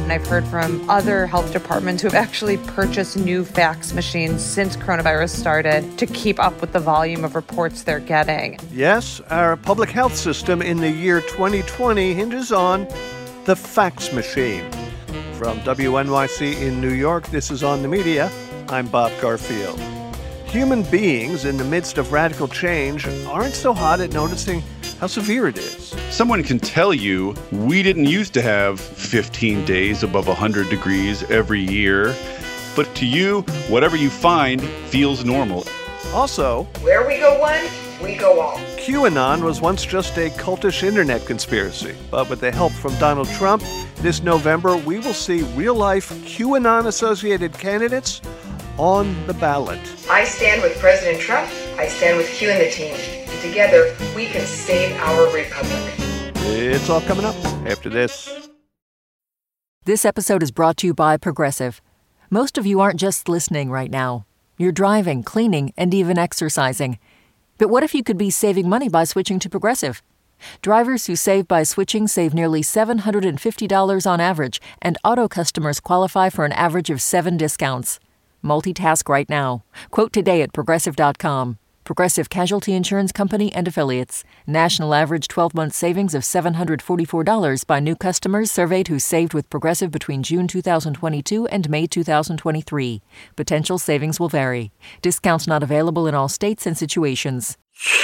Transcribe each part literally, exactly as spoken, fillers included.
And I've heard from other health departments who have actually purchased new fax machines since coronavirus started to keep up with the volume of reports they're getting. Yes, our public health system in the year twenty twenty hinges on the fax machine. From W N Y C in New York, this is On the Media. I'm Bob Garfield. Human beings in the midst of radical change aren't so hot at noticing how severe it is. Someone can tell you we didn't used to have fifteen days above one hundred degrees every year, but to you, whatever you find feels normal. Also, where we go one, we go all. QAnon was once just a cultish internet conspiracy, but with the help from Donald Trump, this November we will see real-life QAnon-associated candidates on the ballot. I stand with President Trump. I stand with Q and the team. And together, we can save our republic. It's all coming up after this. This episode is brought to you by Progressive. Most of you aren't just listening right now. You're driving, cleaning, and even exercising. But what if you could be saving money by switching to Progressive? Drivers who save by switching save nearly seven hundred fifty dollars on average, and auto customers qualify for an average of seven discounts. Multitask right now. Quote today at Progressive dot com. Progressive Casualty Insurance Company and Affiliates. National average twelve-month savings of seven hundred forty-four dollars by new customers surveyed who saved with Progressive between June two thousand twenty-two and May two thousand twenty-three. Potential savings will vary. Discounts not available in all states and situations.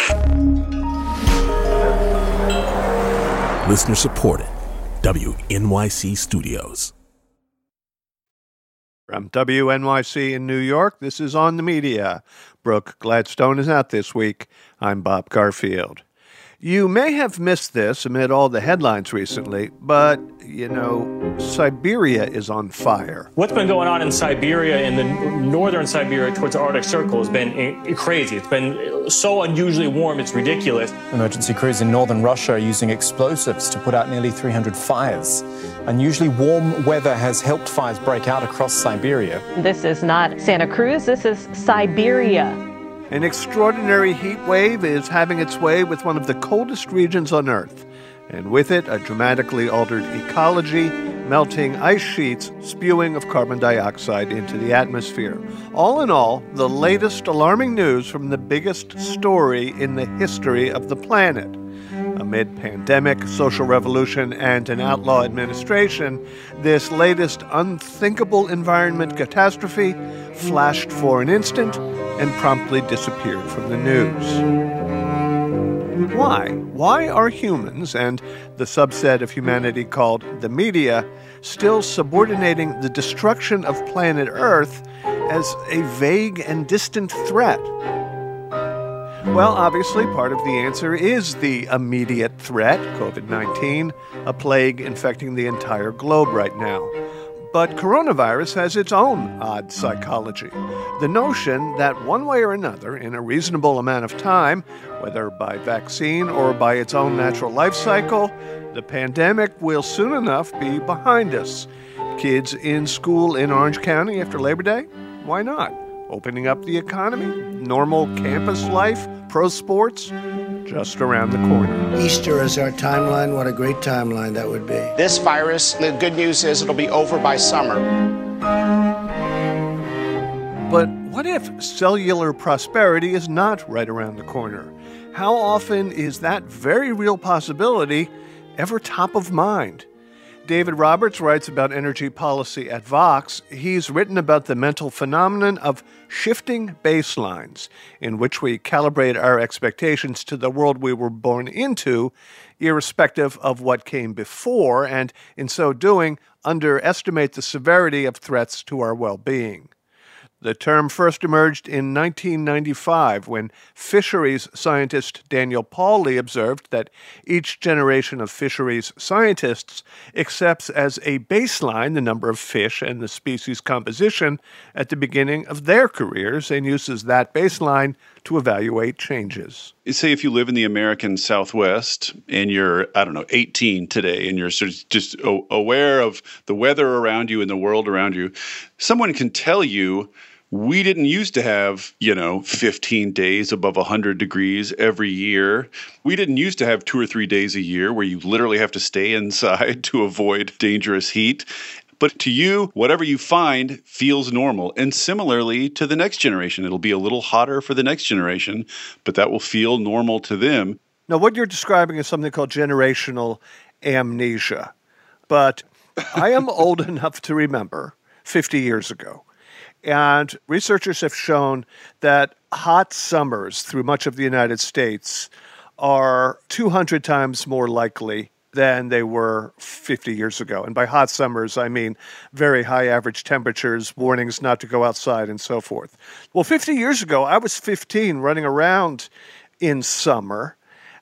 Listener supported. W N Y C Studios. From W N Y C in New York, this is On the Media. Brooke Gladstone is out this week. I'm Bob Garfield. You may have missed this amid all the headlines recently, but, you know, Siberia is on fire. What's been going on in Siberia, in the northern Siberia towards the Arctic Circle, has been crazy. It's been so unusually warm, it's ridiculous. Emergency crews in northern Russia are using explosives to put out nearly three hundred fires. Unusually warm weather has helped fires break out across Siberia. This is not Santa Cruz, this is Siberia. An extraordinary heat wave is having its way with one of the coldest regions on Earth, and with it, a dramatically altered ecology, melting ice sheets spewing of carbon dioxide into the atmosphere. All in all, the latest alarming news from the biggest story in the history of the planet. Amid pandemic, social revolution, and an outlaw administration, this latest unthinkable environment catastrophe flashed for an instant and promptly disappeared from the news. Why? Why are humans, and the subset of humanity called the media, still subordinating the destruction of planet Earth as a vague and distant threat? Well, obviously, part of the answer is the immediate threat, covid nineteen, a plague infecting the entire globe right now. But coronavirus has its own odd psychology. The notion that one way or another, in a reasonable amount of time, whether by vaccine or by its own natural life cycle, the pandemic will soon enough be behind us. Kids in school in Orange County after Labor Day? Why not? Opening up the economy, normal campus life, pro sports, just around the corner. Easter is our timeline. What a great timeline that would be. This virus, the good news is it'll be over by summer. But what if cellular prosperity is not right around the corner? How often is that very real possibility ever top of mind? David Roberts writes about energy policy at Vox. He's written about the mental phenomenon of shifting baselines, in which we calibrate our expectations to the world we were born into, irrespective of what came before, and in so doing, underestimate the severity of threats to our well-being. The term first emerged in nineteen ninety-five when fisheries scientist Daniel Pauly observed that each generation of fisheries scientists accepts as a baseline the number of fish and the species composition at the beginning of their careers and uses that baseline to evaluate changes. Say if you live in the American Southwest and you're, I don't know, eighteen today and you're sort of just aware of the weather around you and the world around you, someone can tell you, we didn't used to have, you know, fifteen days above one hundred degrees every year. We didn't used to have two or three days a year where you literally have to stay inside to avoid dangerous heat. But to you, whatever you find feels normal. And similarly to the next generation, it'll be a little hotter for the next generation, but that will feel normal to them. Now, what you're describing is something called generational amnesia. But I am old enough to remember fifty years ago. And researchers have shown that hot summers through much of the United States are two hundred times more likely than they were fifty years ago. And by hot summers, I mean very high average temperatures, warnings not to go outside, and so forth. Well, fifty years ago, I was fifteen running around in summer.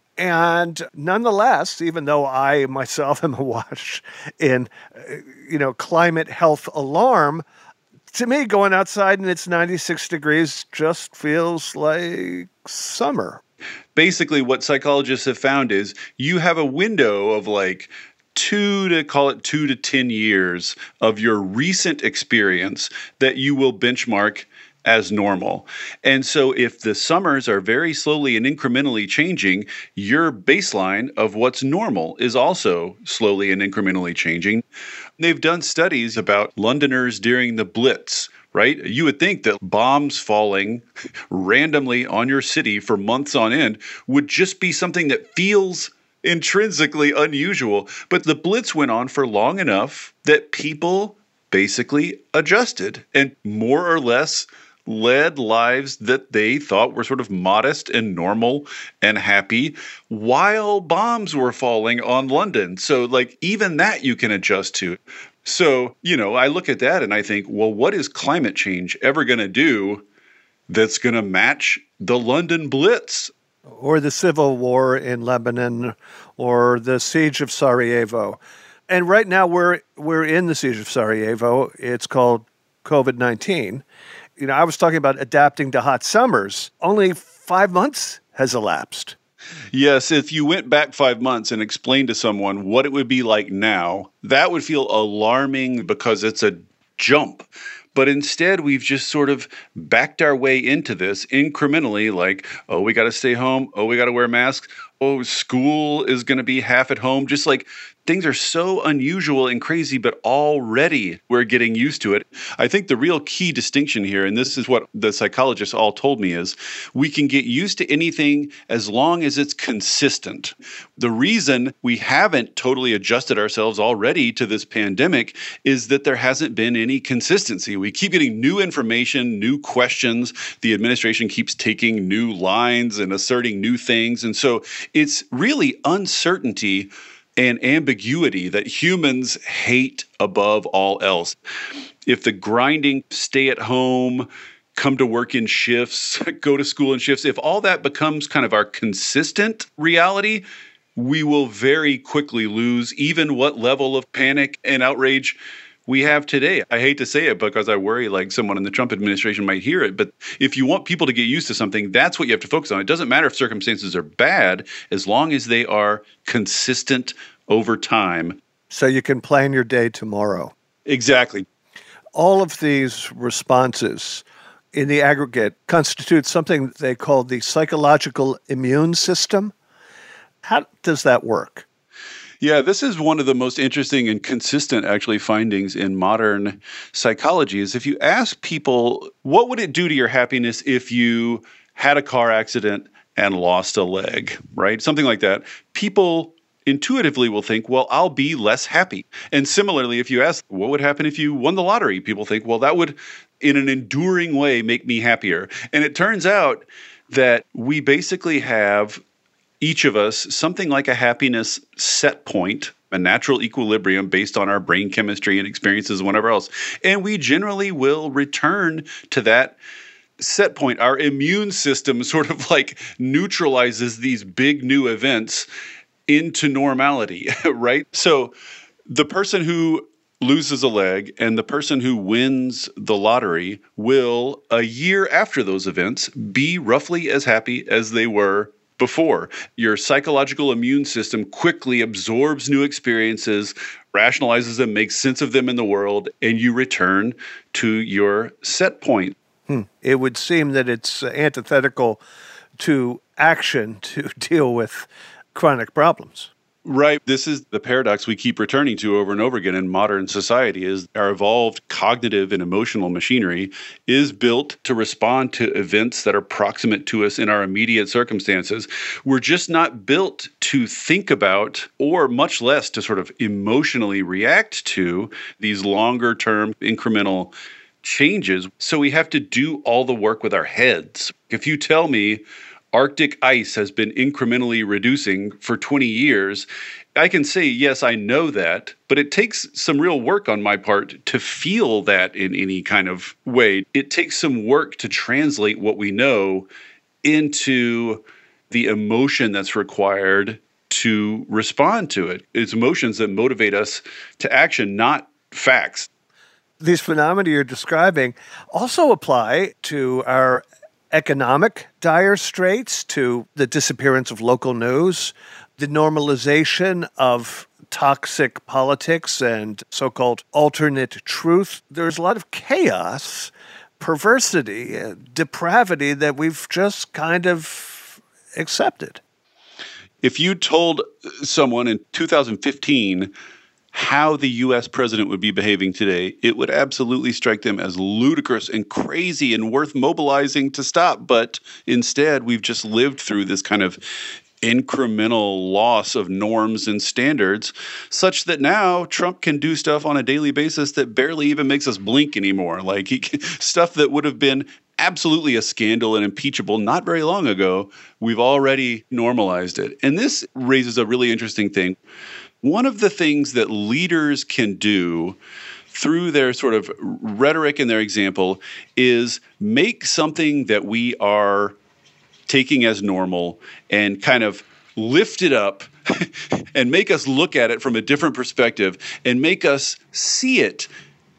And nonetheless, even though I myself am awash in, you know, climate health alarm, to me, going outside and it's ninety-six degrees just feels like summer. Basically, what psychologists have found is you have a window of like two to call it two to ten years of your recent experience that you will benchmark as normal. And so if the summers are very slowly and incrementally changing, your baseline of what's normal is also slowly and incrementally changing. They've done studies about Londoners during the Blitz, right? You would think that bombs falling randomly on your city for months on end would just be something that feels intrinsically unusual. But the Blitz went on for long enough that people basically adjusted and more or less led lives that they thought were sort of modest and normal and happy while bombs were falling on London. So like even that you can adjust to. So, you know, I look at that and I think, well, what is climate change ever going to do that's going to match the London Blitz? Or the civil war in Lebanon, or the siege of Sarajevo. And right now we're we're in the siege of Sarajevo. It's called COVID nineteen. You know, I was talking about adapting to hot summers. Only five months has elapsed. Yes, if you went back five months and explained to someone what it would be like now, that would feel alarming because it's a jump. But instead, we've just sort of backed our way into this incrementally, like, oh, we got to stay home. Oh, we got to wear masks. Oh, school is going to be half at home. Just like things are so unusual and crazy, but already we're getting used to it. I think the real key distinction here, and this is what the psychologists all told me, is we can get used to anything as long as it's consistent. The reason we haven't totally adjusted ourselves already to this pandemic is that there hasn't been any consistency. We keep getting new information, new questions. The administration keeps taking new lines and asserting new things. And so it's really uncertainty and ambiguity that humans hate above all else. If the grinding, stay at home, come to work in shifts, go to school in shifts, if all that becomes kind of our consistent reality, we will very quickly lose even what level of panic and outrage we have today. I hate to say it because I worry like someone in the Trump administration might hear it, but if you want people to get used to something, that's what you have to focus on. It doesn't matter if circumstances are bad, as long as they are consistent over time. So you can plan your day tomorrow. Exactly. All of these responses in the aggregate constitute something they call the psychological immune system. How does that work? Yeah, this is one of the most interesting and consistent, actually, findings in modern psychology is if you ask people, what would it do to your happiness if you had a car accident and lost a leg, right? Something like that. People intuitively will think, well, I'll be less happy. And similarly, if you ask, what would happen if you won the lottery? People think, well, that would, in an enduring way, make me happier. And it turns out that we basically have each of us something like a happiness set point, a natural equilibrium based on our brain chemistry and experiences and whatever else. And we generally will return to that set point. Our immune system sort of like neutralizes these big new events into normality, right? So the person who loses a leg and the person who wins the lottery will, a year after those events, be roughly as happy as they were before. Your psychological immune system quickly absorbs new experiences, rationalizes them, makes sense of them in the world, and you return to your set point. Hmm. It would seem that it's antithetical to action to deal with chronic problems. Right. This is the paradox we keep returning to over and over again in modern society is our evolved cognitive and emotional machinery is built to respond to events that are proximate to us in our immediate circumstances. We're just not built to think about or much less to sort of emotionally react to these longer term incremental changes. So we have to do all the work with our heads. If you tell me Arctic ice has been incrementally reducing for twenty years, I can say, yes, I know that, but it takes some real work on my part to feel that in any kind of way. It takes some work to translate what we know into the emotion that's required to respond to it. It's emotions that motivate us to action, not facts. These phenomena you're describing also apply to our economic dire straits, to the disappearance of local news, the normalization of toxic politics and so-called alternate truth. There's a lot of chaos, perversity, uh, depravity that we've just kind of accepted. If you told someone in two thousand fifteen how the U S president would be behaving today, it would absolutely strike them as ludicrous and crazy and worth mobilizing to stop. But instead, we've just lived through this kind of incremental loss of norms and standards, such that now Trump can do stuff on a daily basis that barely even makes us blink anymore. Like he, stuff that would have been absolutely a scandal and impeachable not very long ago, we've already normalized it. And this raises a really interesting thing. One of the things that leaders can do through their sort of rhetoric and their example is make something that we are taking as normal and kind of lift it up and make us look at it from a different perspective and make us see it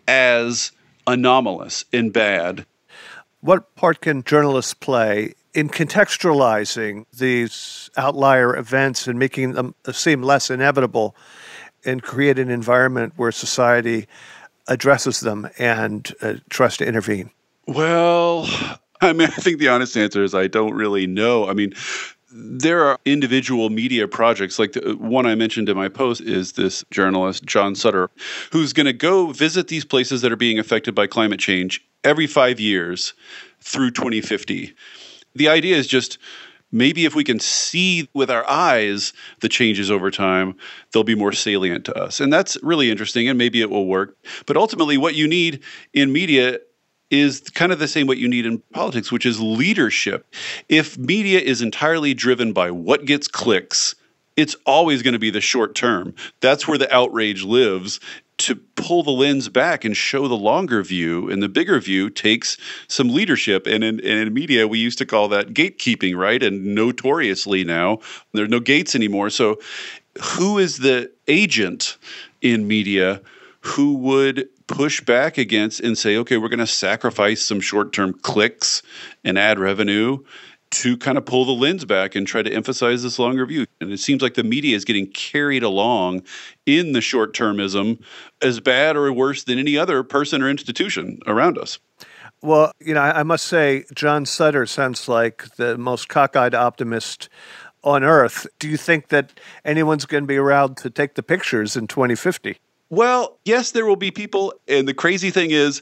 as anomalous and bad. What part can journalists play in contextualizing these outlier events and making them seem less inevitable and create an environment where society addresses them and uh, tries to intervene? Well, I mean, I think the honest answer is I don't really know. I mean, there are individual media projects, like the one I mentioned in my post is this journalist, John Sutter, who's going to go visit these places that are being affected by climate change every five years through twenty fifty. The idea is just maybe if we can see with our eyes the changes over time, they'll be more salient to us. And that's really interesting, and maybe it will work. But ultimately, what you need in media is kind of the same what you need in politics, which is leadership. If media is entirely driven by what gets clicks, it's always going to be the short term. That's where the outrage lives. To pull the lens back and show the longer view and the bigger view takes some leadership. And in, and in media, we used to call that gatekeeping, right? And notoriously now, there are no gates anymore. So who is the agent in media who would push back against and say, okay, we're going to sacrifice some short-term clicks and ad revenue to kind of pull the lens back and try to emphasize this longer view? And it seems like the media is getting carried along in the short-termism as bad or worse than any other person or institution around us. Well, you know, I must say, John Sutter sounds like the most cockeyed optimist on earth. Do you think that anyone's going to be around to take the pictures in twenty fifty? Well, yes, there will be people. And the crazy thing is,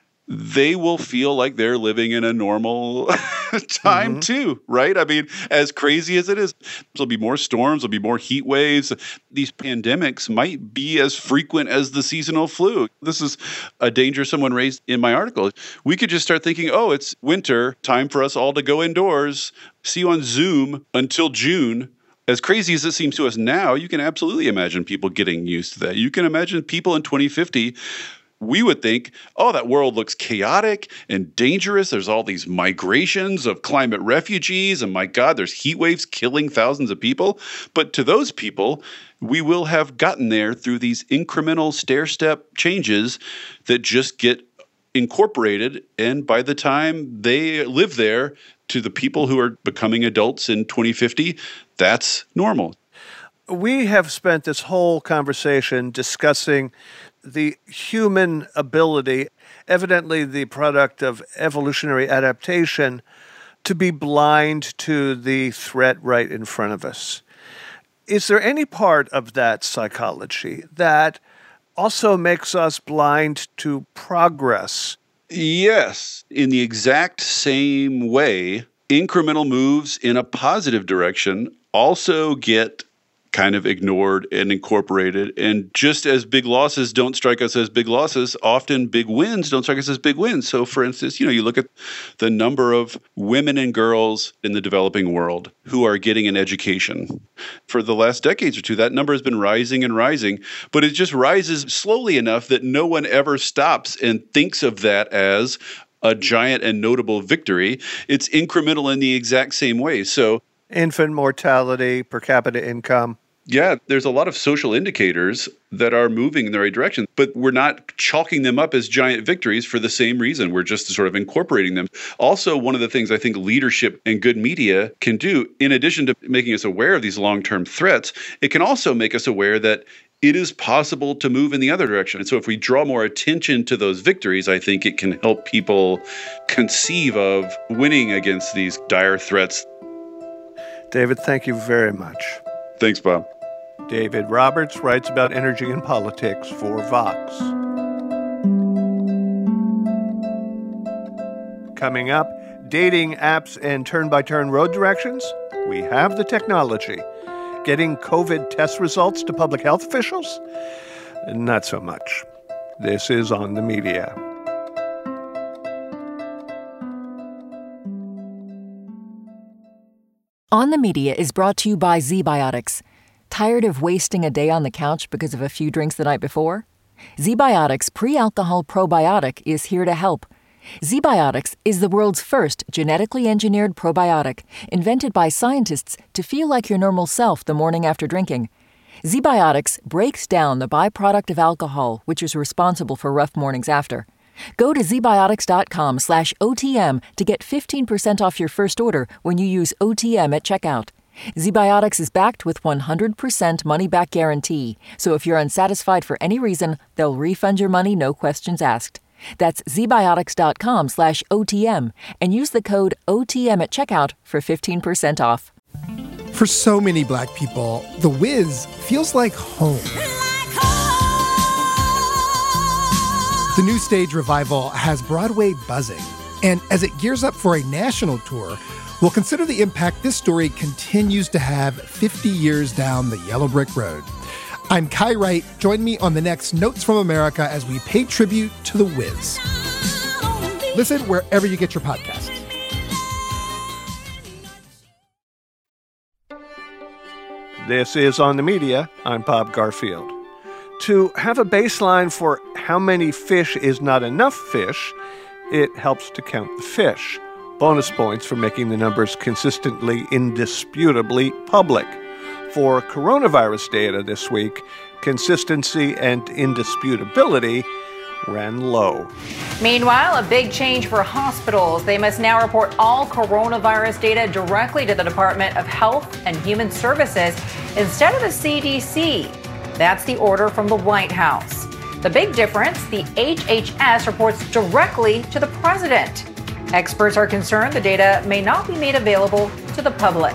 they will feel like they're living in a normal time mm-hmm. too, right? I mean, as crazy as it is, there'll be more storms, there'll be more heat waves. These pandemics might be as frequent as the seasonal flu. This is a danger someone raised in my article. We could just start thinking, oh, it's winter, time for us all to go indoors, see you on Zoom until June. As crazy as it seems to us now, you can absolutely imagine people getting used to that. You can imagine people in twenty fifty, we would think, oh, that world looks chaotic and dangerous. There's all these migrations of climate refugees. And my God, there's heat waves killing thousands of people. But to those people, we will have gotten there through these incremental stair-step changes that just get incorporated. And by the time they live there, to the people who are becoming adults in twenty fifty, that's normal. We have spent this whole conversation discussing the human ability, evidently the product of evolutionary adaptation, to be blind to the threat right in front of us. Is there any part of that psychology that also makes us blind to progress? Yes, in the exact same way, incremental moves in a positive direction also get kind of ignored and incorporated. And just as big losses don't strike us as big losses, often big wins don't strike us as big wins. So for instance, you know, you look at the number of women and girls in the developing world who are getting an education. For the last decades or two, that number has been rising and rising, but it just rises slowly enough that no one ever stops and thinks of that as a giant and notable victory. It's incremental in the exact same way. So infant mortality, per capita income. Yeah, there's a lot of social indicators that are moving in the right direction, but we're not chalking them up as giant victories for the same reason. We're just sort of incorporating them. Also, one of the things I think leadership and good media can do, in addition to making us aware of these long-term threats, it can also make us aware that it is possible to move in the other direction. And so if we draw more attention to those victories, I think it can help people conceive of winning against these dire threats. David, thank you very much. Thanks, Bob. David Roberts writes about energy and politics for Vox. Coming up, dating apps and turn-by-turn road directions. We have the technology. Getting COVID test results to public health officials? Not so much. This is On the Media. On the Media is brought to you by ZBiotics. Tired of wasting a day on the couch because of a few drinks the night before? ZBiotics Pre-Alcohol Probiotic is here to help. ZBiotics is the world's first genetically engineered probiotic, invented by scientists to feel like your normal self the morning after drinking. ZBiotics breaks down the byproduct of alcohol, which is responsible for rough mornings after. Go to zbiotics.com slash OTM to get fifteen percent off your first order when you use O T M at checkout. ZBiotics is backed with one hundred percent money-back guarantee, so if you're unsatisfied for any reason, they'll refund your money, no questions asked. That's zbiotics.com slash OTM and use the code O T M at checkout for fifteen percent off. For so many Black people, The Wiz feels like home. The new stage revival has Broadway buzzing, and as it gears up for a national tour, we'll consider the impact this story continues to have fifty years down the yellow brick road. I'm Kai Wright. Join me on the next Notes from America as we pay tribute to The Wiz. Listen wherever you get your podcasts. This is On the Media. I'm Bob Garfield. To have a baseline for how many fish is not enough fish, it helps to count the fish. Bonus points for making the numbers consistently, indisputably public. For coronavirus data this week, consistency and indisputability ran low. Meanwhile, a big change for hospitals. They must now report all coronavirus data directly to the Department of Health and Human Services instead of the C D C. That's the order from the White House. The big difference, the H H S reports directly to the president. Experts are concerned the data may not be made available to the public.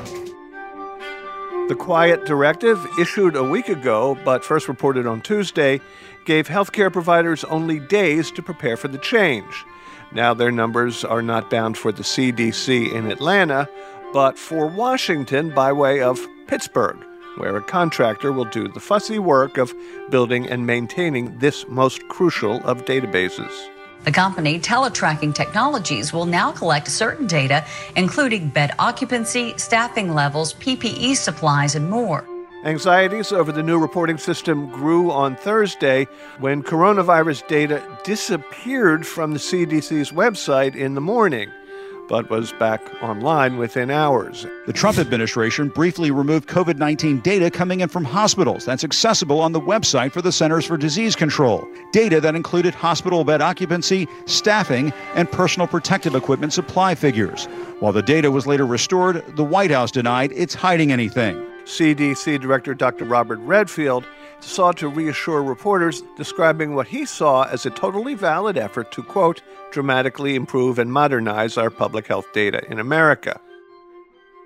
The quiet directive, issued a week ago but first reported on Tuesday, gave healthcare providers only days to prepare for the change. Now their numbers are not bound for the C D C in Atlanta, but for Washington by way of Pittsburgh, where a contractor will do the fussy work of building and maintaining this most crucial of databases. The company, Teletracking Technologies, will now collect certain data, including bed occupancy, staffing levels, P P E supplies, and more. Anxieties over the new reporting system grew on Thursday when coronavirus data disappeared from the C D C's website in the morning, but was back online within hours. The Trump administration briefly removed COVID nineteen data coming in from hospitals that's accessible on the website for the Centers for Disease Control. Data that included hospital bed occupancy, staffing, and personal protective equipment supply figures. While the data was later restored, the White House denied it's hiding anything. C D C Director Doctor Robert Redfield sought to reassure reporters, describing what he saw as a totally valid effort to, quote, dramatically improve and modernize our public health data in America.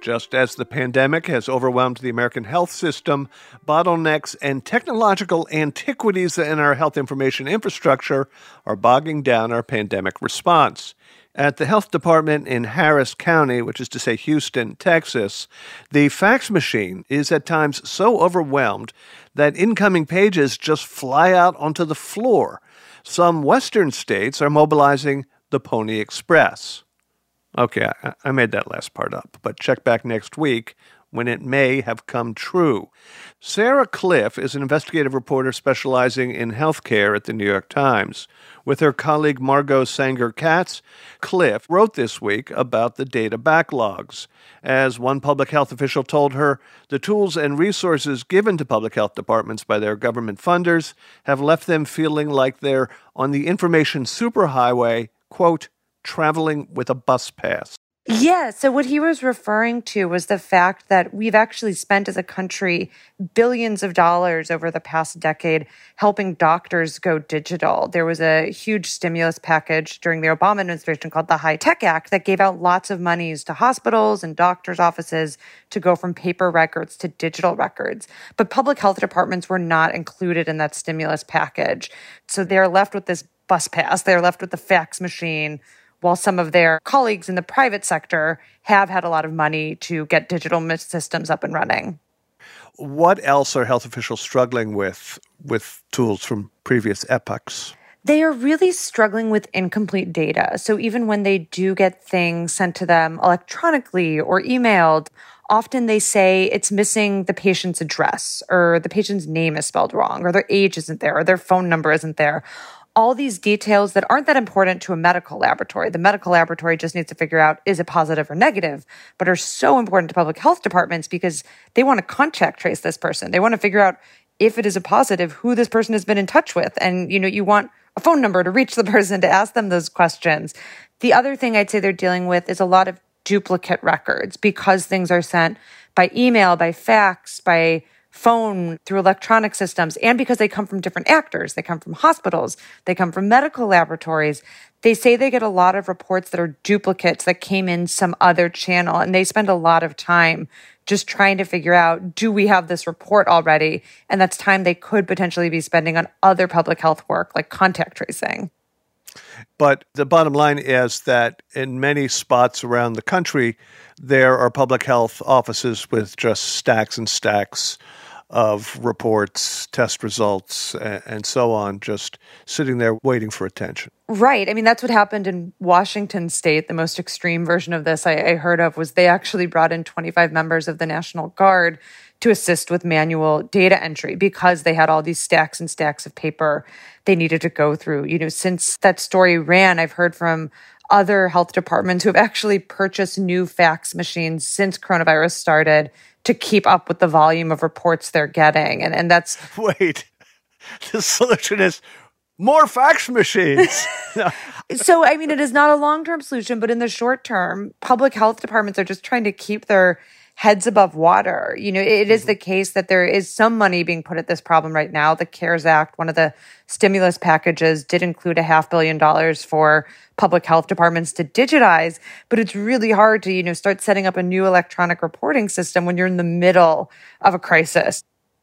Just as the pandemic has overwhelmed the American health system, bottlenecks and technological antiquities in our health information infrastructure are bogging down our pandemic response. At the health department in Harris County, which is to say Houston, Texas, the fax machine is at times so overwhelmed that incoming pages just fly out onto the floor. Some Western states are mobilizing the Pony Express. Okay, I, I made that last part up, but check back next week when it may have come true. Sarah Cliff is an investigative reporter specializing in healthcare at the New York Times. With her colleague Margot Sanger-Katz, Cliff wrote this week about the data backlogs. As one public health official told her, the tools and resources given to public health departments by their government funders have left them feeling like they're on the information superhighway, quote, traveling with a bus pass. Yeah, so what he was referring to was the fact that we've actually spent as a country billions of dollars over the past decade helping doctors go digital. There was a huge stimulus package during the Obama administration called the HITECH Act that gave out lots of monies to hospitals and doctors' offices to go from paper records to digital records. But public health departments were not included in that stimulus package. So they're left with this bus pass. They're left with the fax machine, while some of their colleagues in the private sector have had a lot of money to get digital systems up and running. What else are health officials struggling with with tools from previous epochs? They are really struggling with incomplete data. So even when they do get things sent to them electronically or emailed, often they say it's missing the patient's address, or the patient's name is spelled wrong, or their age isn't there, or their phone number isn't there. All these details that aren't that important to a medical laboratory. The medical laboratory just needs to figure out, is it positive or negative, but are so important to public health departments because they want to contact trace this person. They want to figure out if it is a positive, who this person has been in touch with. And, you know, you want a phone number to reach the person to ask them those questions. The other thing I'd say they're dealing with is a lot of duplicate records because things are sent by email, by fax, by phone, through electronic systems, and because they come from different actors. They come from hospitals. They come from medical laboratories. They say they get a lot of reports that are duplicates that came in some other channel, and they spend a lot of time just trying to figure out, do we have this report already? And that's time they could potentially be spending on other public health work, like contact tracing. But the bottom line is that in many spots around the country, there are public health offices with just stacks and stacks of reports, test results, and so on, just sitting there waiting for attention. Right. I mean, that's what happened in Washington State. The most extreme version of this I, I heard of was they actually brought in twenty-five members of the National Guard to assist with manual data entry because they had all these stacks and stacks of paper they needed to go through. You know, since that story ran, I've heard from other health departments who have actually purchased new fax machines since coronavirus started to keep up with the volume of reports they're getting. And and that's... Wait, the solution is more fax machines. No. So, I mean, it is not a long-term solution, but in the short term, public health departments are just trying to keep their heads above water. You know, it is the case that there is some money being put at this problem right now. The CARES Act, one of the stimulus packages, did include a half billion dollars for public health departments to digitize, but it's really hard to, you know, start setting up a new electronic reporting system when you're in the middle of a crisis.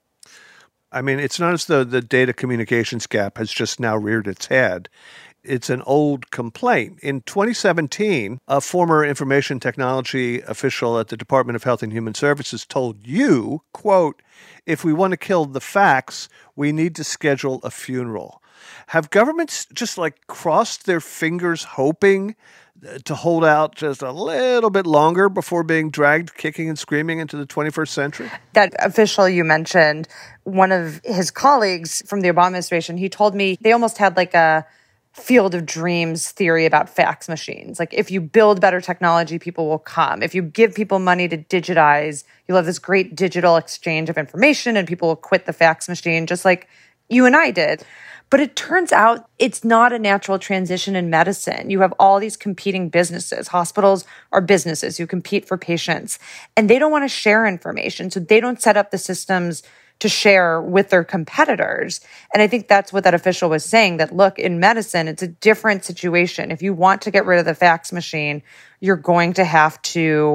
I mean, it's not as though the data communications gap has just now reared its head. It's an old complaint. In twenty seventeen, a former information technology official at the Department of Health and Human Services told you, quote, if we want to kill the fax, we need to schedule a funeral. Have governments just like crossed their fingers hoping to hold out just a little bit longer before being dragged kicking and screaming into the twenty-first century? That official you mentioned, one of his colleagues from the Obama administration, he told me they almost had like a field of dreams theory about fax machines. Like if you build better technology, people will come. If you give people money to digitize, you'll have this great digital exchange of information and people will quit the fax machine, just like you and I did. But it turns out it's not a natural transition in medicine. You have all these competing businesses. Hospitals are businesses who compete for patients, and they don't want to share information. So they don't set up the systems to share with their competitors. And I think that's what that official was saying, that look, in medicine, it's a different situation. If you want to get rid of the fax machine, you're going to have to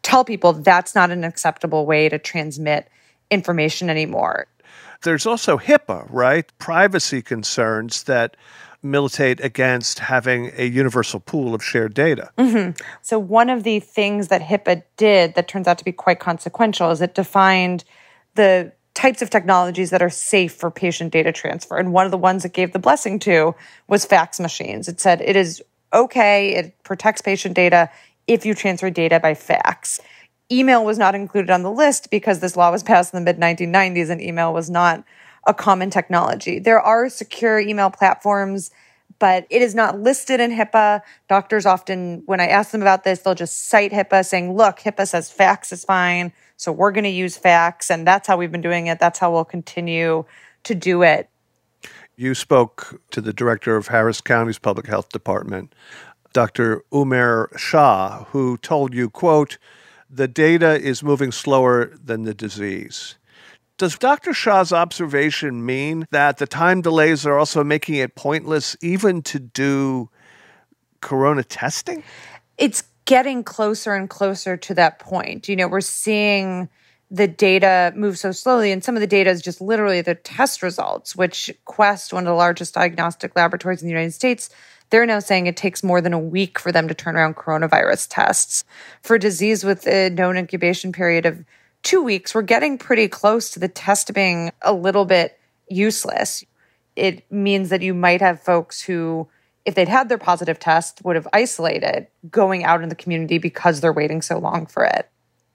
tell people that's not an acceptable way to transmit information anymore. There's also HIPAA, right? Privacy concerns that militate against having a universal pool of shared data. Mm-hmm. So one of the things that HIPAA did that turns out to be quite consequential is it defined the types of technologies that are safe for patient data transfer. And one of the ones it gave the blessing to was fax machines. It said it is okay, it protects patient data if you transfer data by fax. Email was not included on the list because this law was passed in the mid nineteen nineties and email was not a common technology. There are secure email platforms, but it is not listed in HIPAA. Doctors often, when I ask them about this, they'll just cite HIPAA saying, look, HIPAA says fax is fine, so we're going to use fax, and that's how we've been doing it. That's how we'll continue to do it. You spoke to the director of Harris County's Public Health Department, Doctor Umair Shah, who told you, quote, the data is moving slower than the disease. Does Doctor Shah's observation mean that the time delays are also making it pointless even to do corona testing? It's getting closer and closer to that point. You know, we're seeing the data move so slowly, and some of the data is just literally the test results, which Quest, one of the largest diagnostic laboratories in the United States, they're now saying it takes more than a week for them to turn around coronavirus tests. For a disease with a known incubation period of two weeks, we're getting pretty close to the test being a little bit useless. It means that you might have folks who, if they'd had their positive test, would have isolated going out in the community because they're waiting so long for it.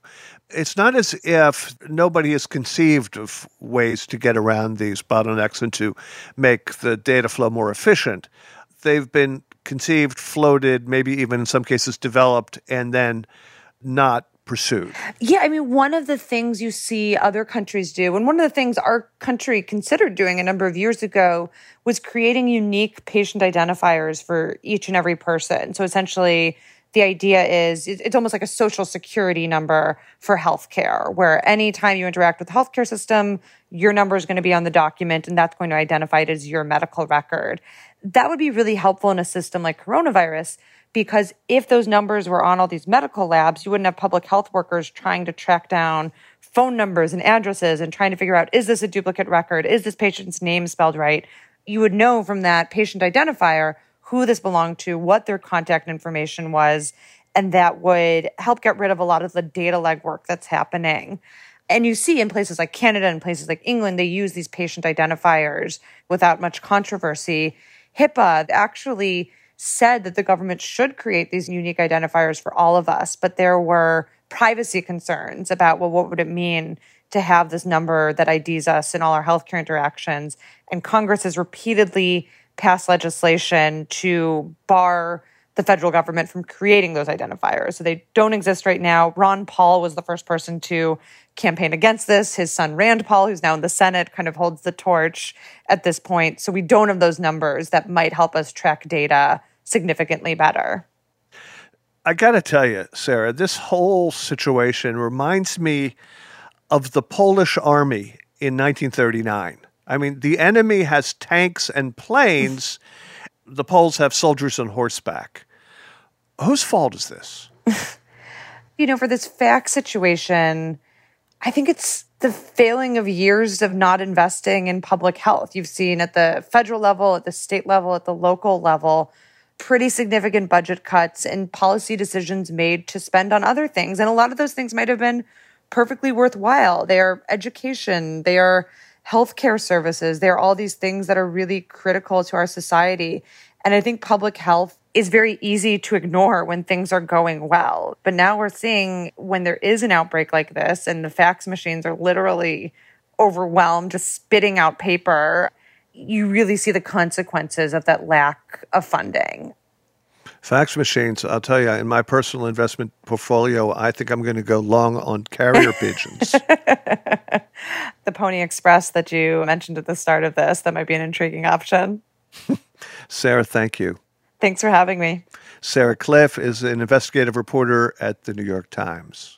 It's not as if nobody has conceived of ways to get around these bottlenecks and to make the data flow more efficient. They've been conceived, floated, maybe even in some cases developed, and then not pursued. Yeah, I mean, one of the things you see other countries do, and one of the things our country considered doing a number of years ago, was creating unique patient identifiers for each and every person. So essentially, the idea is it's almost like a social security number for healthcare, where anytime you interact with the healthcare system, your number is going to be on the document, and that's going to identify it as your medical record. That would be really helpful in a system like coronavirus, because if those numbers were on all these medical labs, you wouldn't have public health workers trying to track down phone numbers and addresses and trying to figure out, is this a duplicate record? Is this patient's name spelled right? You would know from that patient identifier who this belonged to, what their contact information was, and that would help get rid of a lot of the data legwork that's happening. And you see in places like Canada and places like England, they use these patient identifiers without much controversy. HIPAA actually said that the government should create these unique identifiers for all of us, but there were privacy concerns about, well, what would it mean to have this number that I Ds us in all our healthcare interactions? And Congress has repeatedly passed legislation to bar the federal government from creating those identifiers. So they don't exist right now. Ron Paul was the first person to campaign against this. His son, Rand Paul, who's now in the Senate, kind of holds the torch at this point. So we don't have those numbers that might help us track data significantly better. I got to tell you, Sarah, this whole situation reminds me of the Polish army in nineteen thirty-nine. I mean, the enemy has tanks and planes. The Poles have soldiers on horseback. Whose fault is this? You know, for this fax situation, I think it's the failing of years of not investing in public health. You've seen at the federal level, at the state level, at the local level, pretty significant budget cuts and policy decisions made to spend on other things. And a lot of those things might have been perfectly worthwhile. They are education, they are healthcare services, they are all these things that are really critical to our society. And I think public health is very easy to ignore when things are going well. But now we're seeing when there is an outbreak like this and the fax machines are literally overwhelmed, just spitting out paper, you really see the consequences of that lack of funding. Fax machines, I'll tell you, in my personal investment portfolio, I think I'm going to go long on carrier pigeons. The Pony Express that you mentioned at the start of this, that might be an intriguing option. Sarah, thank you. Thanks for having me. Sarah Kliff is an investigative reporter at the New York Times.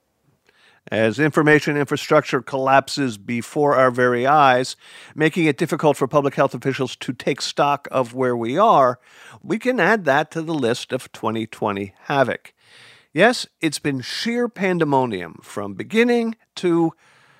As information infrastructure collapses before our very eyes, making it difficult for public health officials to take stock of where we are, we can add that to the list of twenty twenty havoc. Yes, it's been sheer pandemonium from beginning to,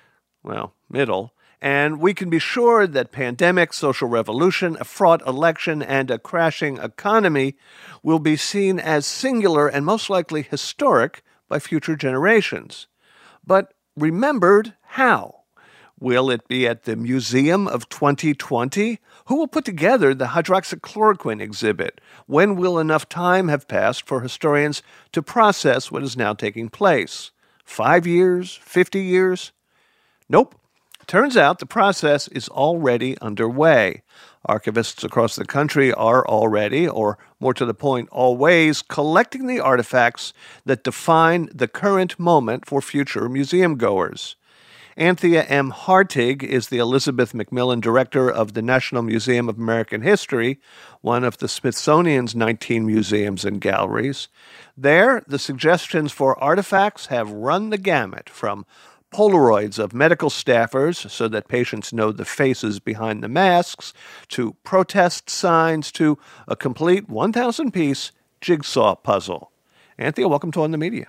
well, middle. And we can be sure that pandemic, social revolution, a fraught election, and a crashing economy will be seen as singular and most likely historic by future generations. But remembered how? Will it be at the Museum of twenty twenty? Who will put together the hydroxychloroquine exhibit? When will enough time have passed for historians to process what is now taking place? Five years? Fifty years? Nope. Turns out the process is already underway. Archivists across the country are already, or more to the point, always, collecting the artifacts that define the current moment for future museum goers. Anthea M. Hartig is the Elizabeth Macmillan Director of the National Museum of American History, one of the Smithsonian's nineteen museums and galleries. There, the suggestions for artifacts have run the gamut from Polaroids of medical staffers so that patients know the faces behind the masks, to protest signs, to a complete one thousand piece jigsaw puzzle. Anthea, welcome to On the Media.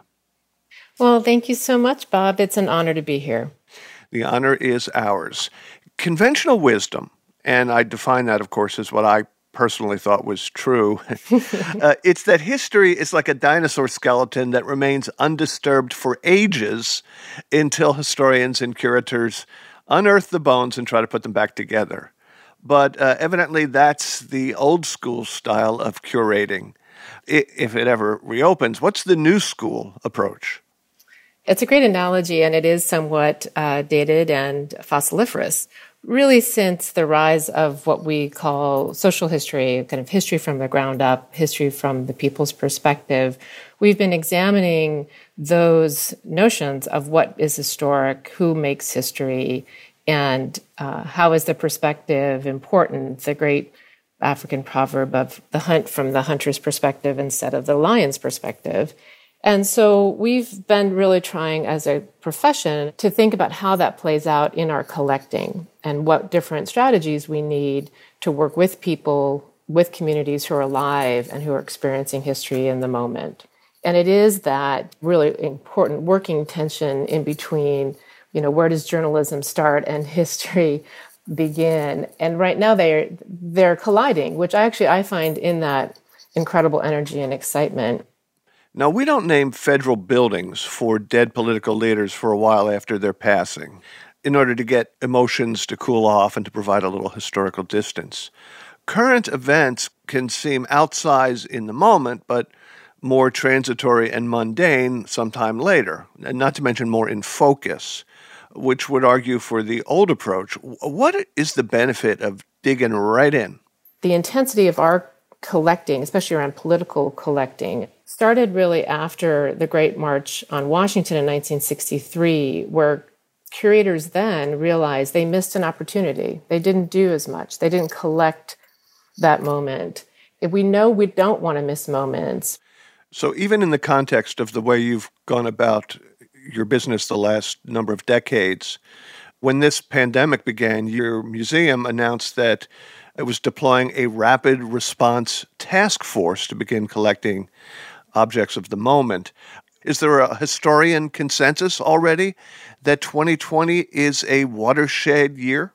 Well, thank you so much, Bob. It's an honor to be here. The honor is ours. Conventional wisdom, and I define that, of course, as what I personally thought was true. uh, it's that history is like a dinosaur skeleton that remains undisturbed for ages until historians and curators unearth the bones and try to put them back together. But uh, evidently that's the old school style of curating. I- if it ever reopens, what's the new school approach? It's a great analogy, and it is somewhat uh, dated and fossiliferous. Really, since the rise of what we call social history, kind of history from the ground up, history from the people's perspective, we've been examining those notions of what is historic, who makes history, and uh, how is the perspective important, the great African proverb of the hunt from the hunter's perspective instead of the lion's perspective. And so we've been really trying as a profession to think about how that plays out in our collecting and what different strategies we need to work with people, with communities who are alive and who are experiencing history in the moment. And it is that really important working tension in between, you know, where does journalism start and history begin? And right now they're, they're colliding, which I actually, I find in that incredible energy and excitement. Now, we don't name federal buildings for dead political leaders for a while after their passing, in order to get emotions to cool off and to provide a little historical distance. Current events can seem outsized in the moment, but more transitory and mundane sometime later, and not to mention more in focus, which would argue for the old approach. What is the benefit of digging right in? The intensity of our collecting, especially around political collecting, started really after the Great March on Washington in nineteen sixty-three, where curators then realized they missed an opportunity. They didn't do as much. They didn't collect that moment. If we know we don't want to miss moments. So even in the context of the way you've gone about your business the last number of decades, when this pandemic began, your museum announced that it was deploying a rapid response task force to begin collecting objects of the moment. Is there a historian consensus already that twenty twenty is a watershed year?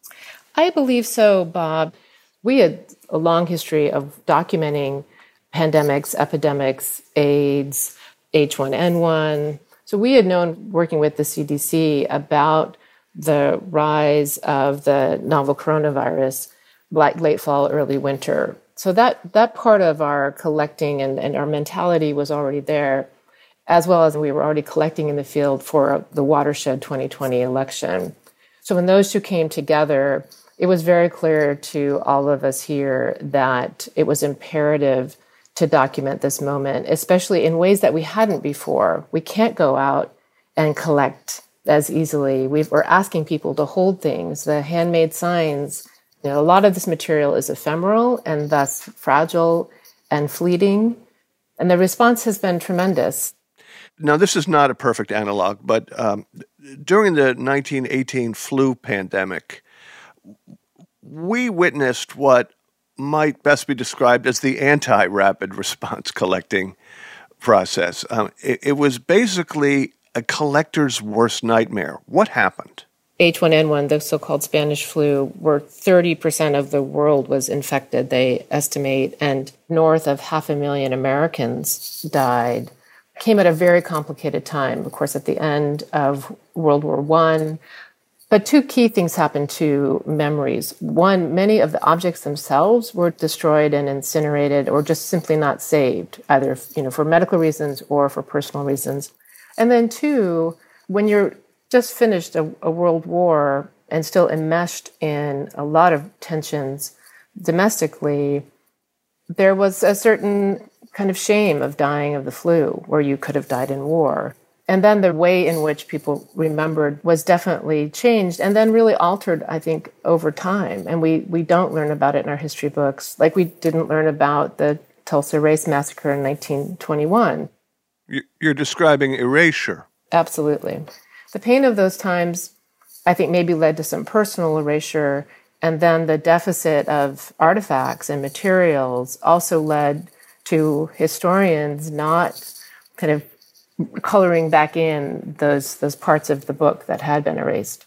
I believe so, Bob. We had a long history of documenting pandemics, epidemics, AIDS, H one N one. So we had known, working with the C D C, about the rise of the novel coronavirus, like late fall, early winter. So that, that part of our collecting and, and our mentality was already there, as well as we were already collecting in the field for the watershed twenty twenty election. So when those two came together, it was very clear to all of us here that it was imperative to document this moment, especially in ways that we hadn't before. We can't go out and collect as easily. We've, we're asking people to hold things, the handmade signs. You know, a lot of this material is ephemeral and thus fragile and fleeting. And the response has been tremendous. Now, this is not a perfect analog, but um, during the nineteen eighteen flu pandemic, we witnessed what might best be described as the anti-rapid response collecting, process. Um, it, it was basically a collector's worst nightmare. What happened? H one N one, the so-called Spanish flu, where thirty percent of the world was infected, they estimate, and north of half a million Americans died, came at a very complicated time, of course, at the end of World War One. But two key things happened to memories. One, many of the objects themselves were destroyed and incinerated or just simply not saved, either you know, for medical reasons or for personal reasons. And then two, when you're just finished a, a world war and still enmeshed in a lot of tensions domestically, there was a certain kind of shame of dying of the flu, where you could have died in war. And then the way in which people remembered was definitely changed and then really altered, I think, over time. And we, we don't learn about it in our history books, like we didn't learn about the Tulsa Race Massacre in nineteen twenty-one. You're describing erasure. Absolutely. The pain of those times, I think, maybe led to some personal erasure. And then the deficit of artifacts and materials also led to historians not kind of coloring back in those those parts of the book that had been erased.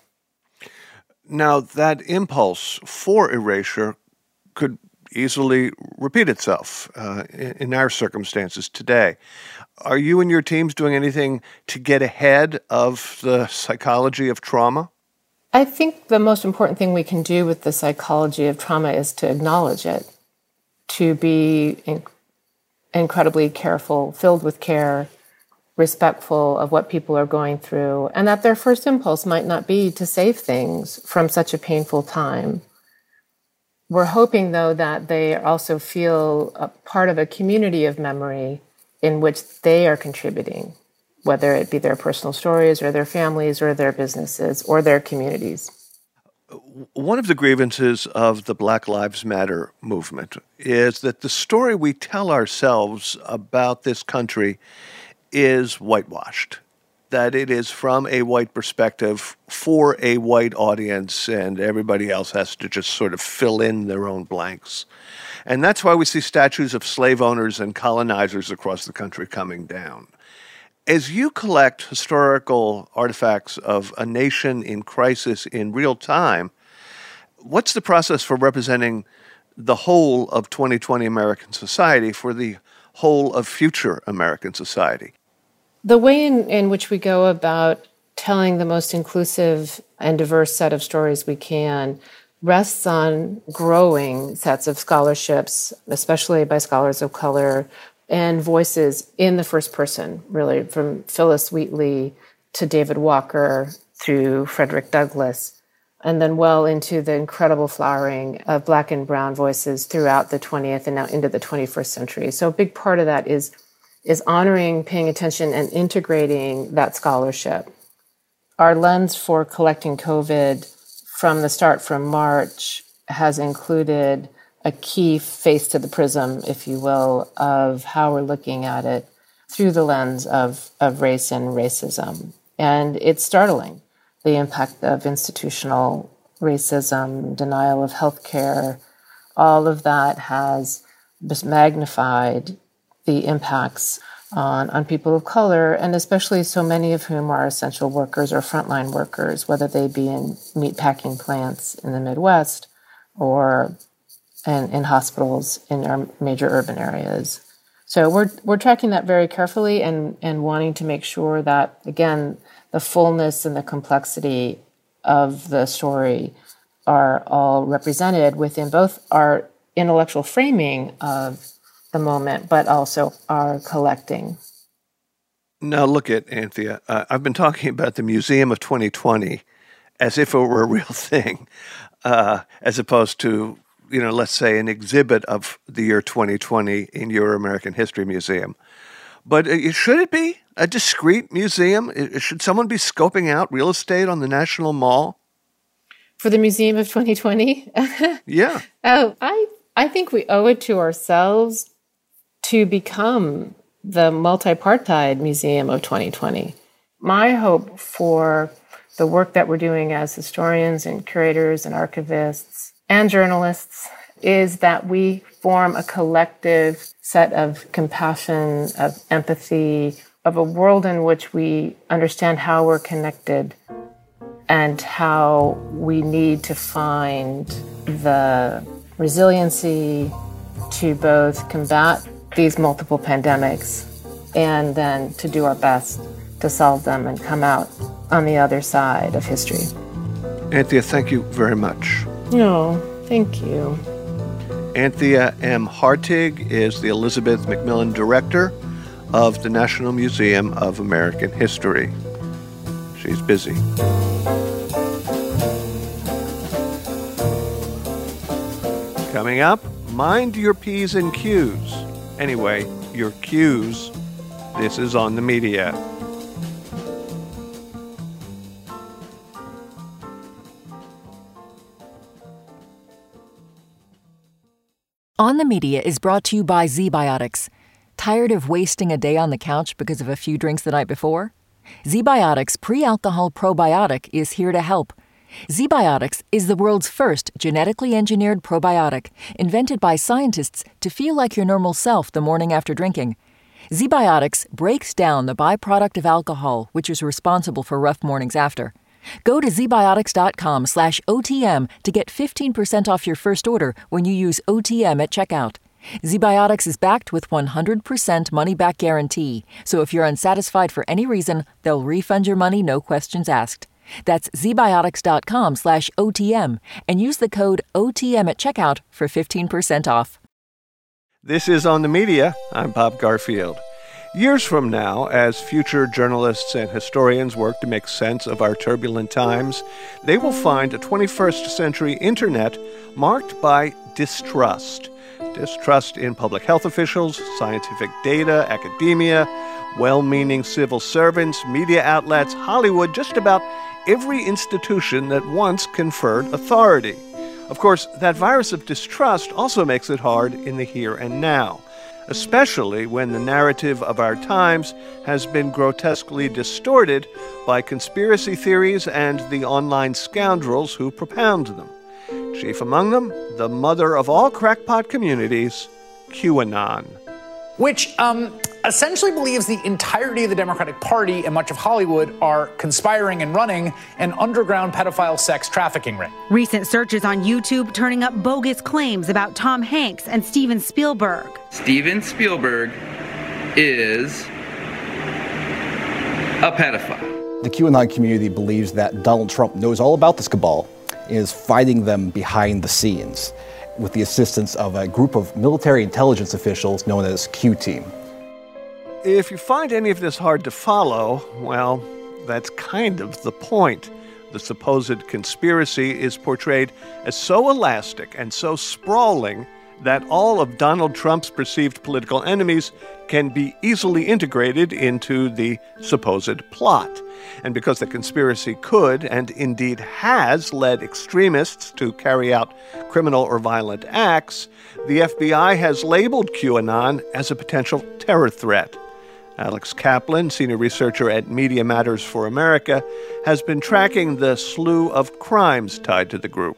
Now, that impulse for erasure could easily repeat itself uh, in, in our circumstances today. Are you and your teams doing anything to get ahead of the psychology of trauma? I think the most important thing we can do with the psychology of trauma is to acknowledge it, to be in- incredibly careful, filled with care, respectful of what people are going through, and that their first impulse might not be to save things from such a painful time. We're hoping, though, that they also feel a part of a community of memory in which they are contributing, whether it be their personal stories or their families or their businesses or their communities. One of the grievances of the Black Lives Matter movement is that the story we tell ourselves about this country is whitewashed, that it is from a white perspective for a white audience, and everybody else has to just sort of fill in their own blanks. And that's why we see statues of slave owners and colonizers across the country coming down. As you collect historical artifacts of a nation in crisis in real time, what's the process for representing the whole of twenty twenty American society for the whole of future American society? The way in, in which we go about telling the most inclusive and diverse set of stories we can rests on growing sets of scholarships, especially by scholars of color, and voices in the first person, really, from Phyllis Wheatley to David Walker through Frederick Douglass, and then well into the incredible flowering of Black and brown voices throughout the twentieth and now into the twenty-first century. So a big part of that is is honoring, paying attention, and integrating that scholarship. Our lens for collecting COVID from the start, from March, has included a key face to the prism, if you will, of how we're looking at it through the lens of, of race and racism. And it's startling, the impact of institutional racism, denial of health care. All of that has just magnified the impacts on, on people of color, and especially so many of whom are essential workers or frontline workers, whether they be in meatpacking plants in the Midwest or in, in hospitals in our major urban areas. So we're we're tracking that very carefully and, and wanting to make sure that, again, the fullness and the complexity of the story are all represented within both our intellectual framing of the moment, but also our collecting. Now look at Anthea. Uh, I've been talking about the Museum of twenty twenty as if it were a real thing, uh, as opposed to, you know, let's say an exhibit of the year twenty twenty in your American History Museum. But uh, should it be a discrete museum? Should someone be scoping out real estate on the National Mall? For the Museum of twenty twenty? Yeah. Oh, I I think we owe it to ourselves to become the multipartite Museum of twenty twenty. My hope for the work that we're doing as historians and curators and archivists and journalists is that we form a collective set of compassion, of empathy, of a world in which we understand how we're connected and how we need to find the resiliency to both combat these multiple pandemics and then to do our best to solve them and come out on the other side of history. Anthea, thank you very much. No, thank you. Anthea M. Hartig is the Elizabeth Macmillan Director of the National Museum of American History. She's busy. Coming up, mind your P's and Q's. Anyway, your Q's. This is On the Media. On the Media is brought to you by ZBiotics. Tired of wasting a day on the couch because of a few drinks the night before? ZBiotics Pre-Alcohol Probiotic is here to help. ZBiotics is the world's first genetically engineered probiotic, invented by scientists to feel like your normal self the morning after drinking. ZBiotics breaks down the byproduct of alcohol, which is responsible for rough mornings after. Go to zbiotics.com slash OTM to get fifteen percent off your first order when you use O T M at checkout. ZBiotics is backed with one hundred percent money-back guarantee, so if you're unsatisfied for any reason, they'll refund your money, no questions asked. That's zbiotics.com slash OTM and use the code O T M at checkout for fifteen percent off. This is On the Media. I'm Bob Garfield. Years from now, as future journalists and historians work to make sense of our turbulent times, they will find a twenty-first century internet marked by distrust. Distrust in public health officials, scientific data, academia, well-meaning civil servants, media outlets, Hollywood, just about every institution that once conferred authority. Of course, that virus of distrust also makes it hard in the here and now, especially when the narrative of our times has been grotesquely distorted by conspiracy theories and the online scoundrels who propound them. Chief among them, the mother of all crackpot communities, QAnon. Which um, essentially believes the entirety of the Democratic Party and much of Hollywood are conspiring and running an underground pedophile sex trafficking ring. Recent searches on YouTube turning up bogus claims about Tom Hanks and Steven Spielberg. Steven Spielberg is a pedophile. The QAnon community believes that Donald Trump knows all about this cabal, is fighting them behind the scenes with the assistance of a group of military intelligence officials known as Q Team. If you find any of this hard to follow, well, that's kind of the point. The supposed conspiracy is portrayed as so elastic and so sprawling that all of Donald Trump's perceived political enemies can be easily integrated into the supposed plot. And because the conspiracy could, and indeed has, led extremists to carry out criminal or violent acts, the F B I has labeled QAnon as a potential terror threat. Alex Kaplan, senior researcher at Media Matters for America, has been tracking the slew of crimes tied to the group.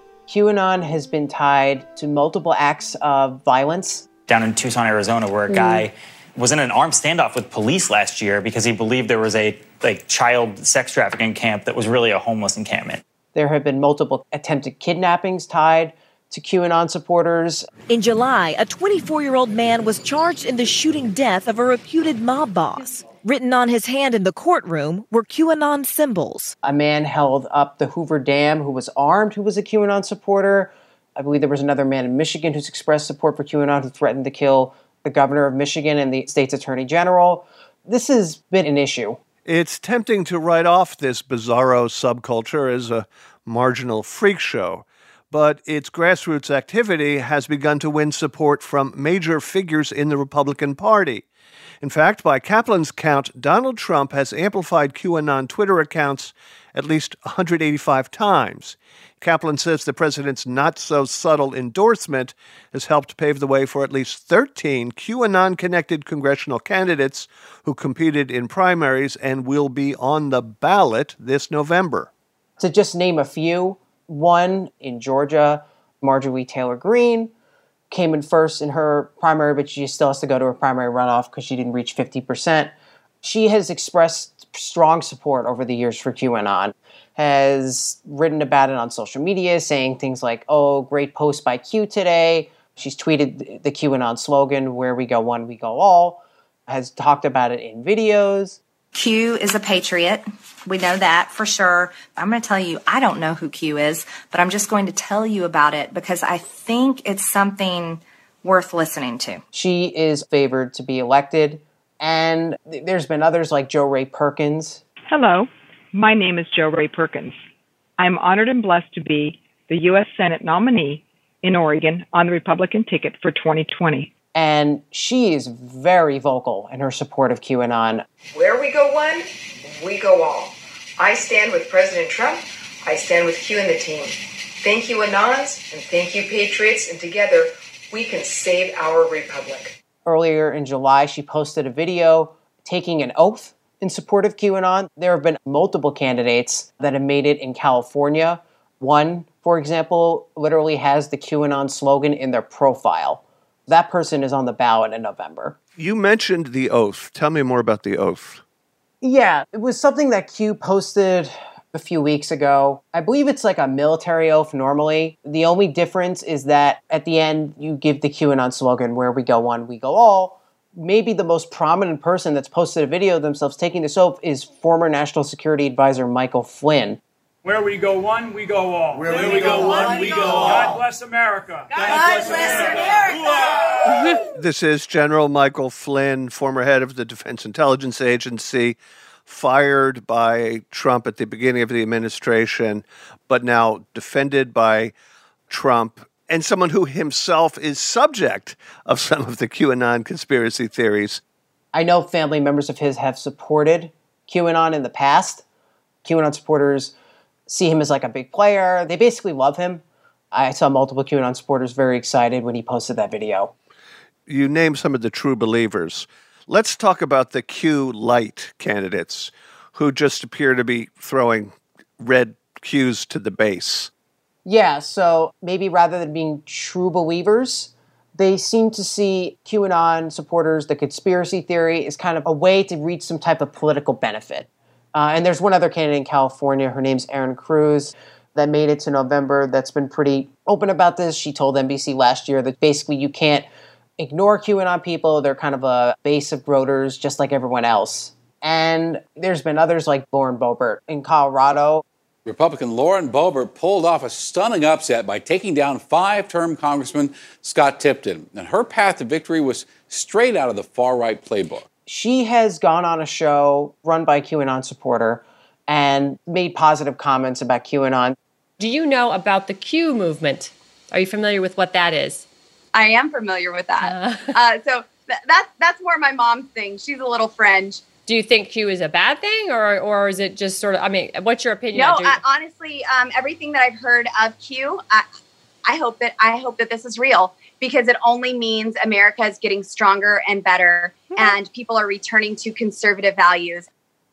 QAnon has been tied to multiple acts of violence. Down in Tucson, Arizona, where a mm. guy was in an armed standoff with police last year because he believed there was a like child sex trafficking camp that was really a homeless encampment. There have been multiple attempted kidnappings tied to QAnon supporters. In July, a twenty-four-year-old man was charged in the shooting death of a reputed mob boss. Written on his hand in the courtroom were QAnon symbols. A man held up the Hoover Dam who was armed, who was a QAnon supporter. I believe there was another man in Michigan who's expressed support for QAnon who threatened to kill the governor of Michigan and the state's attorney general. This has been an issue. It's tempting to write off this bizarro subculture as a marginal freak show, but its grassroots activity has begun to win support from major figures in the Republican Party. In fact, by Kaplan's count, Donald Trump has amplified QAnon Twitter accounts at least one hundred eighty-five times. Kaplan says the president's not-so-subtle endorsement has helped pave the way for at least thirteen QAnon-connected congressional candidates who competed in primaries and will be on the ballot this November. To just name a few, one in Georgia, Marjorie Taylor Greene, came in first in her primary, but she still has to go to her primary runoff because she didn't reach fifty percent. She has expressed strong support over the years for QAnon, has written about it on social media, saying things like, oh, great post by Q today. She's tweeted the QAnon slogan, where we go one, we go all, has talked about it in videos. Q is a patriot. We know that for sure. I'm going to tell you, I don't know who Q is, but I'm just going to tell you about it because I think it's something worth listening to. She is favored to be elected. And there's been others like Jo Rae Perkins. Hello, my name is Jo Rae Perkins. I'm honored and blessed to be the U S Senate nominee in Oregon on the Republican ticket for twenty twenty. And she is very vocal in her support of QAnon. Where we go one, we go all. I stand with President Trump. I stand with Q and the team. Thank you, Anons, and thank you, Patriots, and together we can save our republic. Earlier in July, she posted a video taking an oath in support of QAnon. There have been multiple candidates that have made it in California. One, for example, literally has the QAnon slogan in their profile. That person is on the ballot in November. You mentioned the oath. Tell me more about the oath. Yeah, it was something that Q posted a few weeks ago. I believe it's like a military oath normally. The only difference is that at the end, you give the QAnon slogan, where we go one, we go all. Maybe the most prominent person that's posted a video of themselves taking this oath is former National Security Advisor Michael Flynn. Where we go one, we go all. Where, Where we, we go, go one, we go all. God bless America. God, God bless America. America. This is General Michael Flynn, former head of the Defense Intelligence Agency, fired by Trump at the beginning of the administration, but now defended by Trump, and someone who himself is subject of some of the QAnon conspiracy theories. I know family members of his have supported QAnon in the past. QAnon supporters see him as like a big player. They basically love him. I saw multiple QAnon supporters very excited when he posted that video. You named some of the true believers. Let's talk about the Q-light candidates who just appear to be throwing red Qs to the base. Yeah, so maybe rather than being true believers, they seem to see QAnon supporters, the conspiracy theory, is kind of a way to reach some type of political benefit. Uh, and there's one other candidate in California, her name's Erin Cruz, that made it to November that's been pretty open about this. She told N B C last year that basically you can't ignore QAnon people. They're kind of a base of voters just like everyone else. And there's been others like Lauren Boebert in Colorado. Republican Lauren Boebert pulled off a stunning upset by taking down five-term Congressman Scott Tipton. And her path to victory was straight out of the far-right playbook. She has gone on a show run by a QAnon supporter and made positive comments about QAnon. Do you know about the Q movement? Are you familiar with what that is? I am familiar with that. Uh, uh, so th- that's that's more my mom's thing. She's a little fringe. Do you think Q is a bad thing, or or is it just sort of? I mean, what's your opinion? No, on I, honestly, um, everything that I've heard of Q, I, I hope that I hope that this is real because it only means America is getting stronger and better, mm-hmm. and people are returning to conservative values.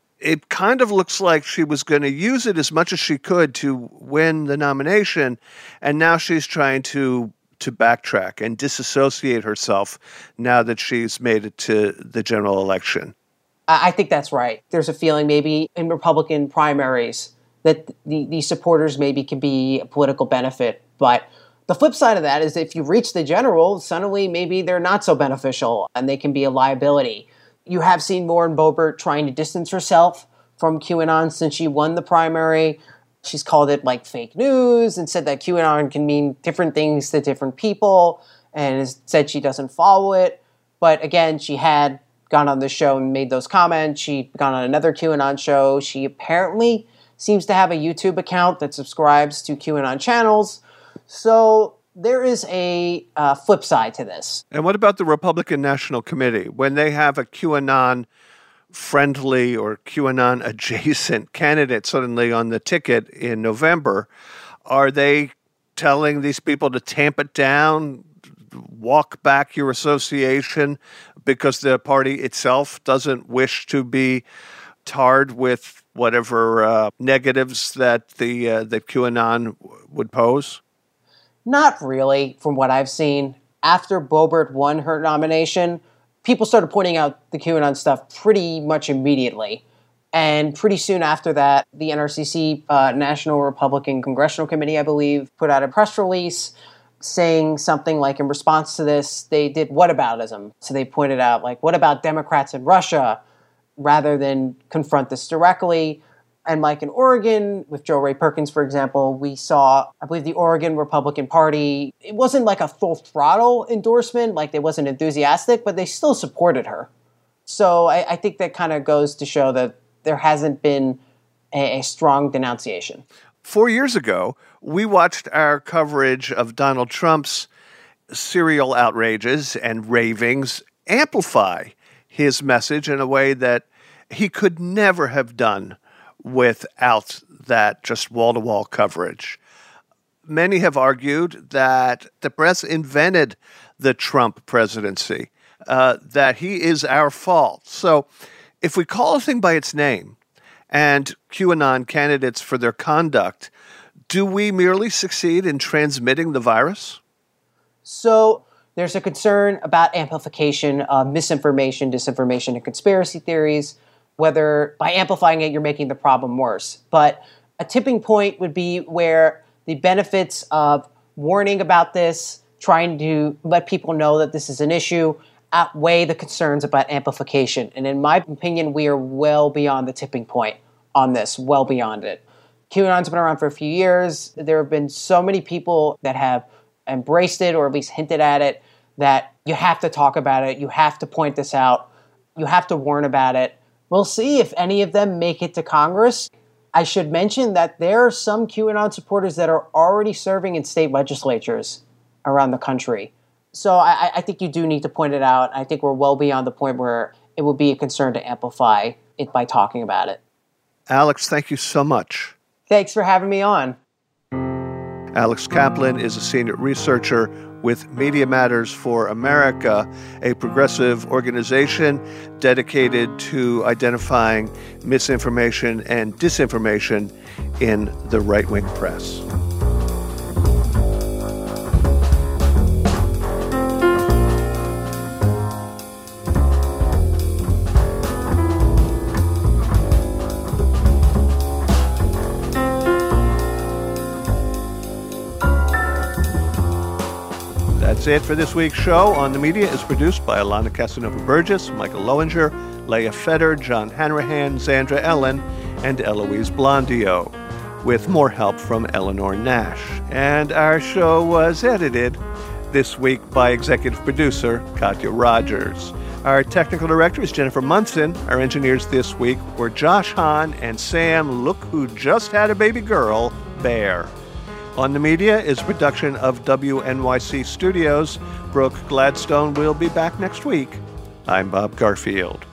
It kind of looks like she was going to use it as much as she could to win the nomination, and now she's trying to to backtrack and disassociate herself now that she's made it to the general election. I think that's right. There's a feeling maybe in Republican primaries that the, the supporters maybe can be a political benefit. But the flip side of that is if you reach the general, suddenly maybe they're not so beneficial and they can be a liability. You have seen Lauren Boebert trying to distance herself from QAnon since she won the primary. She's called it like fake news and said that QAnon can mean different things to different people and has said she doesn't follow it. But again, she had gone on the show and made those comments. She'd gone on another QAnon show. She apparently seems to have a YouTube account that subscribes to QAnon channels. So there is a uh, flip side to this. And what about the Republican National Committee? When they have a QAnon friendly or QAnon adjacent candidate suddenly on the ticket in November, are they telling these people to tamp it down, walk back your association because the party itself doesn't wish to be tarred with whatever uh, negatives that the uh, that QAnon would pose? Not really, from what I've seen. after Boebert won her nomination, people started pointing out the QAnon stuff pretty much immediately. And pretty soon after that, the N R C C, uh, National Republican Congressional Committee, I believe, put out a press release saying something like, in response to this, they did whataboutism. So they pointed out, like, what about Democrats in Russia, rather than confront this directly. And like in Oregon, with Jo Rae Perkins, for example, we saw, I believe, the Oregon Republican Party, it wasn't like a full throttle endorsement, like they wasn't enthusiastic, but they still supported her. So I, I think that kind of goes to show that there hasn't been a, a strong denunciation. Four years ago, we watched our coverage of Donald Trump's serial outrages and ravings amplify his message in a way that he could never have done without that just wall-to-wall coverage. Many have argued that the press invented the Trump presidency, uh, that he is our fault. So if we call a thing by its name and QAnon candidates for their conduct, do we merely succeed in transmitting the virus? So there's a concern about amplification of misinformation, disinformation, and conspiracy theories, whether by amplifying it, you're making the problem worse. But a tipping point would be where the benefits of warning about this, trying to let people know that this is an issue, outweigh the concerns about amplification. And in my opinion, we are well beyond the tipping point on this, well beyond it. QAnon's been around for a few years. There have been so many people that have embraced it or at least hinted at it that you have to talk about it. You have to point this out. You have to warn about it. We'll see if any of them make it to Congress. I should mention that there are some QAnon supporters that are already serving in state legislatures around the country. So I, I think you do need to point it out. I think we're well beyond the point where it would be a concern to amplify it by talking about it. Alex, thank you so much. Thanks for having me on. Alex Kaplan is a senior researcher with Media Matters for America, a progressive organization dedicated to identifying misinformation and disinformation in the right-wing press. That's it for this week's show. On the Media is produced by Alana Casanova-Burgess, Michael Lowinger, Leah Feder, John Hanrahan, Zandra Ellen, and Eloise Blondio, with more help from Eleanor Nash. And our show was edited this week by executive producer Katya Rogers. Our technical director is Jennifer Munson. Our engineers this week were Josh Hahn and Sam, look who just had a baby girl, Bear. On the Media is a production of W N Y C Studios. Brooke Gladstone will be back next week. I'm Bob Garfield.